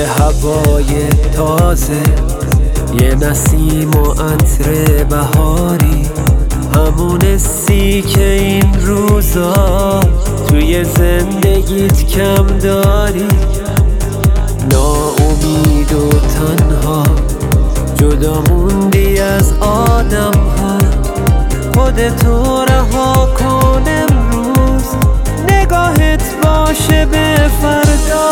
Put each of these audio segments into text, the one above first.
هوای تازه، یه نسیم و عطر بهاری، همون حسی که این روزا توی زندگیت کم داری. ناامید و تنها جدا موندی از آدم ها، خودتو رها کن امروز، نگاهت باشه به فردا.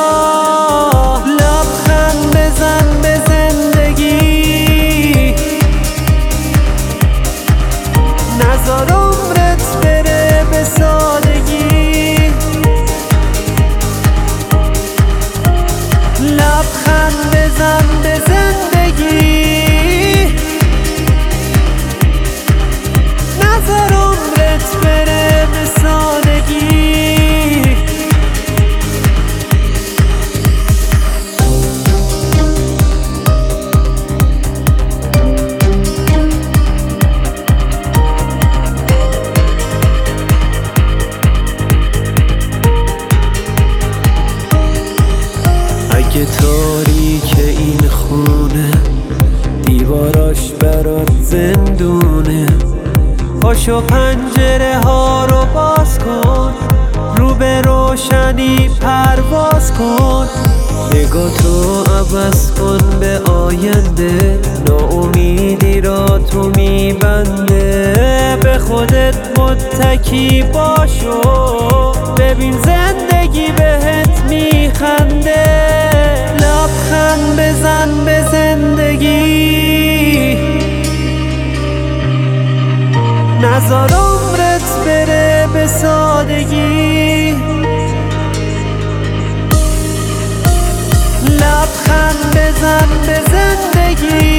لبخند بزن به زندگی، نذار عمرت بره به سادگی. لبخند بزن به زندگی، نذار عمرت بره به سادگی. اگه تاریک این خونه، دیواراش برات زندونه، پاشو پنجره ها رو باز کن، رو به روشنی پرواز کن. نگاه تو عوض کن به آینده، ناامیدی را تو میبنده. به خودت متکی باشو، ببین زندگی بهت میخنده. لبخند بزن به زندگی، نذار عمرت بره به سادگی. لبخند بزن به زندگی،